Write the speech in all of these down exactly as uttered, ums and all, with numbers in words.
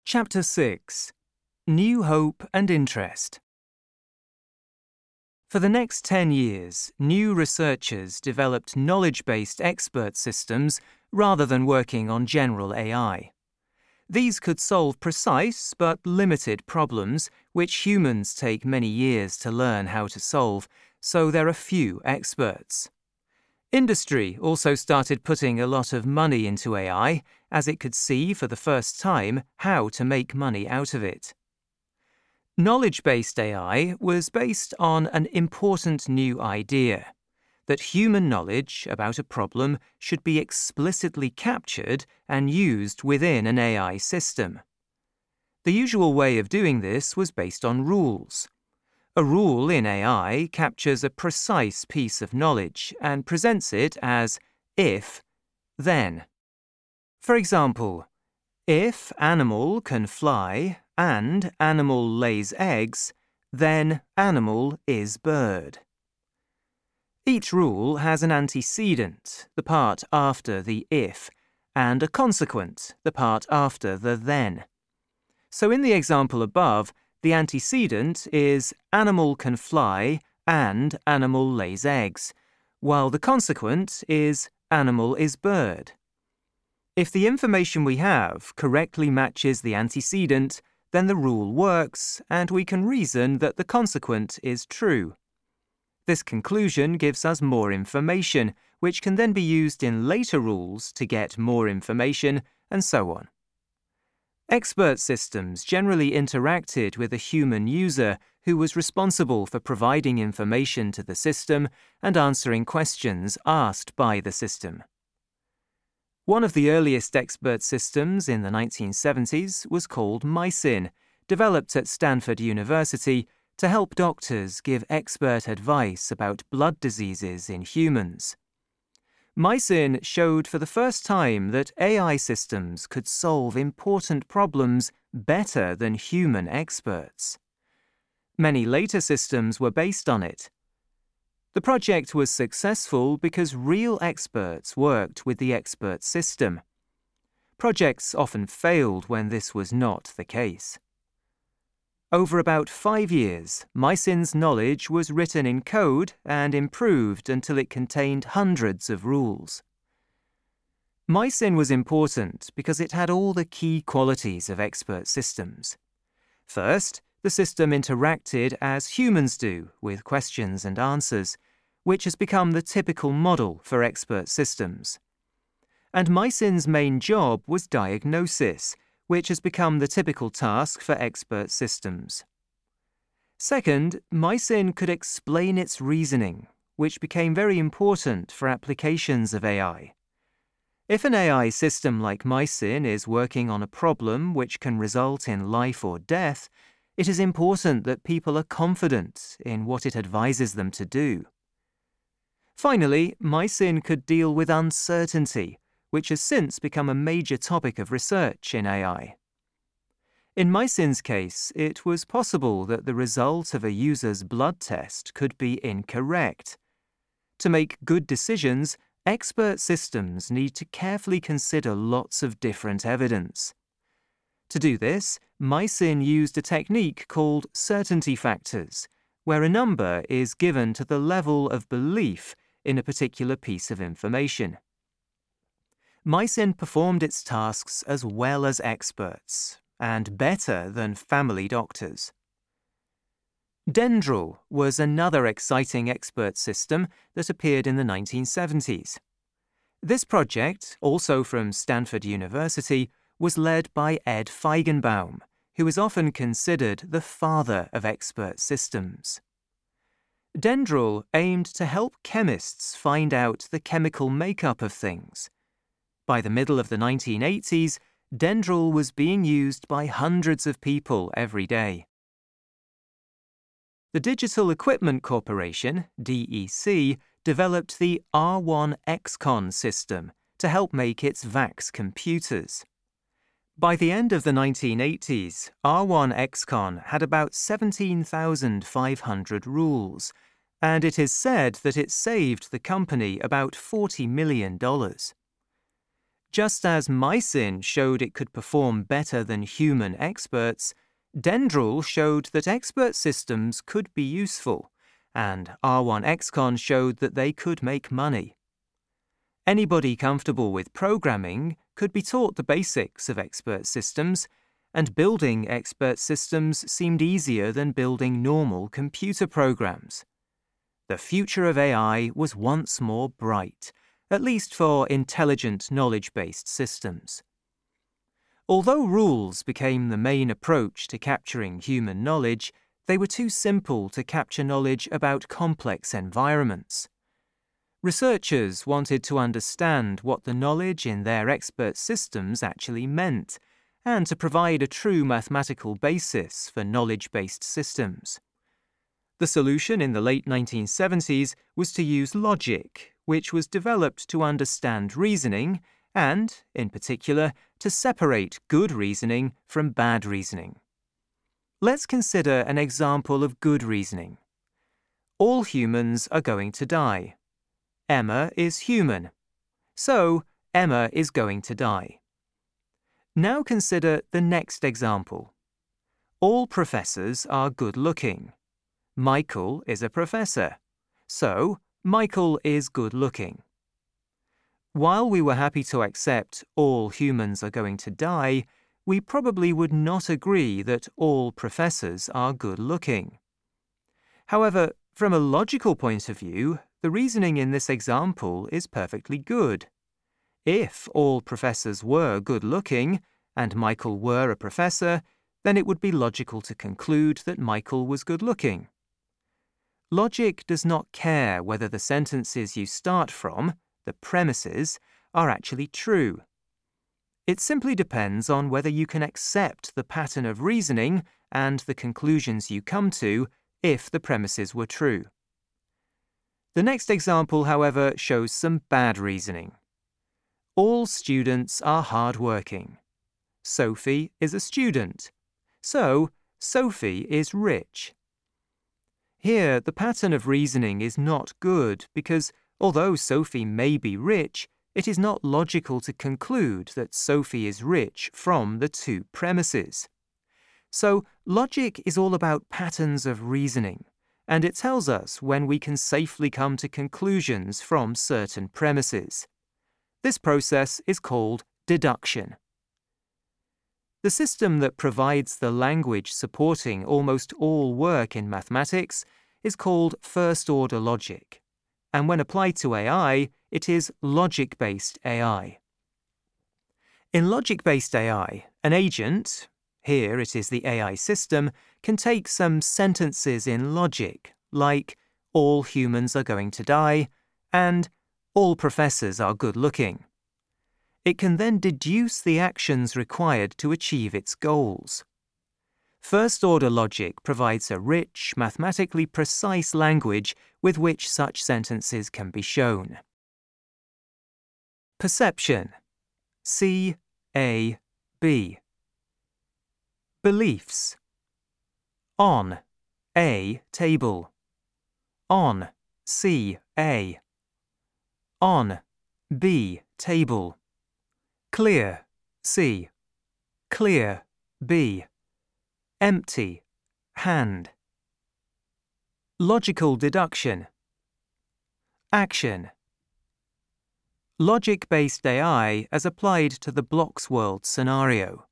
Chapter six. New Hope and Interest. For the next ten years, new researchers developed knowledge-based expert systems rather than working on general A I. These could solve precise but limited problems which humans take many years to learn how to solve, so there are few experts. Industry also started putting a lot of money into A I, as it could see for the first time how to make money out of it. Knowledge-based A I was based on an important new idea, that human knowledge about a problem should be explicitly captured and used within an A I system. The usual way of doing this was based on rules. A rule in A I captures a precise piece of knowledge and presents it as if, then. For example, if animal can fly and animal lays eggs, then animal is bird. Each rule has an antecedent, the part after the if, and a consequent, the part after the then. So in the example above, the antecedent is animal can fly and animal lays eggs, while the consequent is animal is bird. If the information we have correctly matches the antecedent, then the rule works and we can reason that the consequent is true. This conclusion gives us more information, which can then be used in later rules to get more information, and so on. Expert systems generally interacted with a human user who was responsible for providing information to the system and answering questions asked by the system. One of the earliest expert systems in the nineteen seventies was called MySyn, developed at Stanford University to help doctors give expert advice about blood diseases in humans. MySyn showed for the first time that A I systems could solve important problems better than human experts. Many later systems were based on it. The project was successful because real experts worked with the expert system. Projects often failed when this was not the case. Over about five years, MySyn's knowledge was written in code and improved until it contained hundreds of rules. MySyn was important because it had all the key qualities of expert systems. First, the system interacted as humans do with questions and answers, which has become the typical model for expert systems. And MySyn's main job was diagnosis, which has become the typical task for expert systems. Second, MySyn could explain its reasoning, which became very important for applications of A I. If an A I system like MySyn is working on a problem which can result in life or death, it is important that people are confident in what it advises them to do. Finally, MySyn could deal with uncertainty, which has since become a major topic of research in A I. In MySyn's case, it was possible that the result of a user's blood test could be incorrect. To make good decisions, expert systems need to carefully consider lots of different evidence. To do this, MySyn used a technique called certainty factors, where a number is given to the level of belief in a particular piece of information. MySyn performed its tasks as well as experts, and better than family doctors. Dendral was another exciting expert system that appeared in the nineteen seventies. This project, also from Stanford University, was led by Ed Feigenbaum, who is often considered the father of expert systems. Dendral aimed to help chemists find out the chemical makeup of things. By the middle of the nineteen eighties, Dendral was being used by hundreds of people every day. The Digital Equipment Corporation, D E C, developed the R one X CON system to help make its VAX computers. By the end of the nineteen eighties, R one X CON had about seventeen thousand five hundred rules, and it is said that it saved the company about forty million dollars. Just as Mycin showed it could perform better than human experts, Dendral showed that expert systems could be useful, and R one X CON showed that they could make money. Anybody comfortable with programming could be taught the basics of expert systems, and building expert systems seemed easier than building normal computer programs. The future of A I was once more bright, at least for intelligent knowledge-based systems. Although rules became the main approach to capturing human knowledge, they were too simple to capture knowledge about complex environments. Researchers wanted to understand what the knowledge in their expert systems actually meant, and to provide a true mathematical basis for knowledge-based systems. The solution in the late nineteen seventies was to use logic, which was developed to understand reasoning and, in particular, to separate good reasoning from bad reasoning. Let's consider an example of good reasoning. All humans are going to die. Emma is human. So, Emma is going to die. Now consider the next example. All professors are good-looking. Michael is a professor. So, Michael is good-looking. While we were happy to accept all humans are going to die, we probably would not agree that all professors are good-looking. However, from a logical point of view, the reasoning in this example is perfectly good. If all professors were good-looking, and Michael were a professor, then it would be logical to conclude that Michael was good-looking. Logic does not care whether the sentences you start from, the premises, are actually true. It simply depends on whether you can accept the pattern of reasoning and the conclusions you come to if the premises were true. The next example, however, shows some bad reasoning. All students are hard-working. Sophie is a student. So, Sophie is rich. Here, the pattern of reasoning is not good because, although Sophie may be rich, it is not logical to conclude that Sophie is rich from the two premises. So, logic is all about patterns of reasoning, and it tells us when we can safely come to conclusions from certain premises. This process is called deduction. The system that provides the language supporting almost all work in mathematics is called first-order logic, and when applied to A I, it is logic-based A I. In logic-based A I, an agent, here it is the A I system, can take some sentences in logic, like all humans are going to die, and all professors are good-looking. It can then deduce the actions required to achieve its goals. First-order logic provides a rich, mathematically precise language with which such sentences can be shown. Perception. C A B. Beliefs. On A table. On C A. On B table. Clear C. Clear B. Empty hand. Logical deduction. Action. Logic-based A I as applied to the blocks world scenario.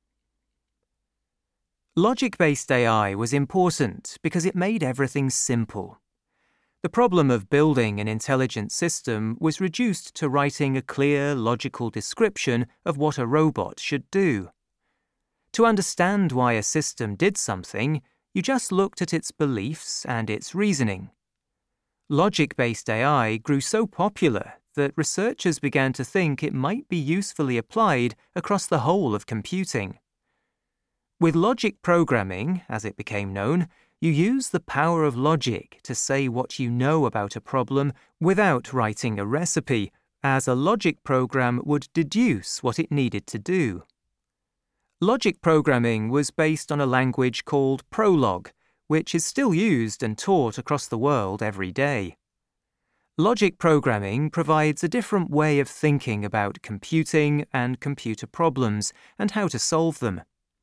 Logic-based A I was important because it made everything simple. The problem of building an intelligent system was reduced to writing a clear, logical description of what a robot should do. To understand why a system did something, you just looked at its beliefs and its reasoning. Logic-based A I grew so popular that researchers began to think it might be usefully applied across the whole of computing. With logic programming, as it became known, you use the power of logic to say what you know about a problem without writing a recipe, as a logic program would deduce what it needed to do. Logic programming was based on a language called Prolog, which is still used and taught across the world every day. Logic programming provides a different way of thinking about computing and computer problems and how to solve them.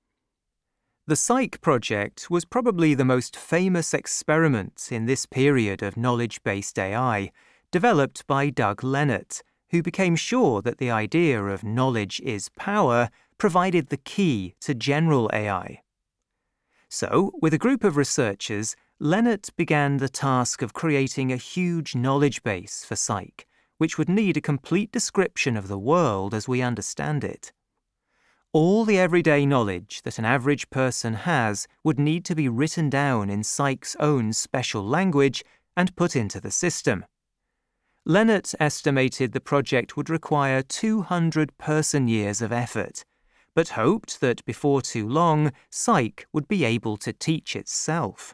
The Cyc project was probably the most famous experiment in this period of knowledge-based A I, developed by Doug Lenat, who became sure that the idea of knowledge is power provided the key to general A I. So, with a group of researchers, Lenat began the task of creating a huge knowledge base for Cyc, which would need a complete description of the world as we understand it. All the everyday knowledge that an average person has would need to be written down in Cyc's own special language and put into the system. Lenat estimated the project would require two hundred person-years of effort, but hoped that before too long, Cyc would be able to teach itself.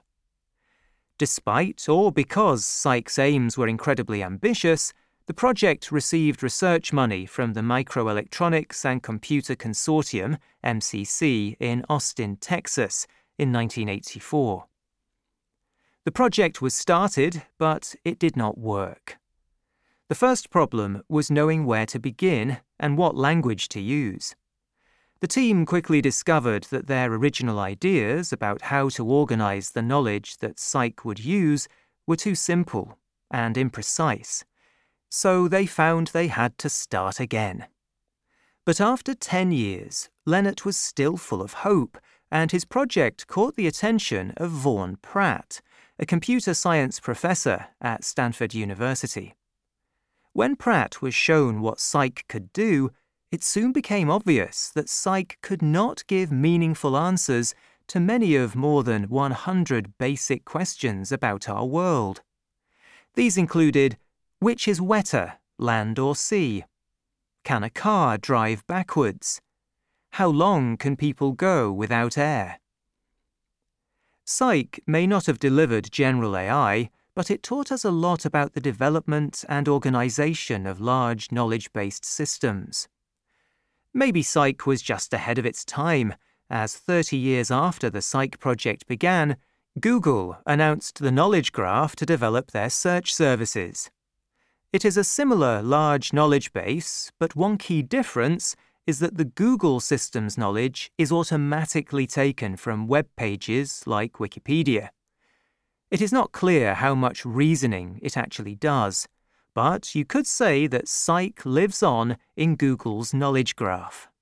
Despite or because Cyc's aims were incredibly ambitious, the project received research money from the Microelectronics and Computer Consortium, M C C, in Austin, Texas, in nineteen eighty-four. The project was started, but it did not work. The first problem was knowing where to begin and what language to use. The team quickly discovered that their original ideas about how to organize the knowledge that Cyc would use were too simple and imprecise, so they found they had to start again. But after ten years, Lenat was still full of hope, and his project caught the attention of Vaughan Pratt, a computer science professor at Stanford University. When Pratt was shown what Cyc could do, it soon became obvious that Cyc could not give meaningful answers to many of more than one hundred basic questions about our world. These included, which is wetter, land or sea? Can a car drive backwards? How long can people go without air? Cyc may not have delivered general A I, but it taught us a lot about the development and organization of large knowledge-based systems. Maybe Cyc was just ahead of its time, as thirty years after the Cyc project began, Google announced the Knowledge Graph to develop their search services. It is a similar large knowledge base, but one key difference is that the Google system's knowledge is automatically taken from web pages like Wikipedia. It is not clear how much reasoning it actually does, but you could say that Cyc lives on in Google's knowledge graph.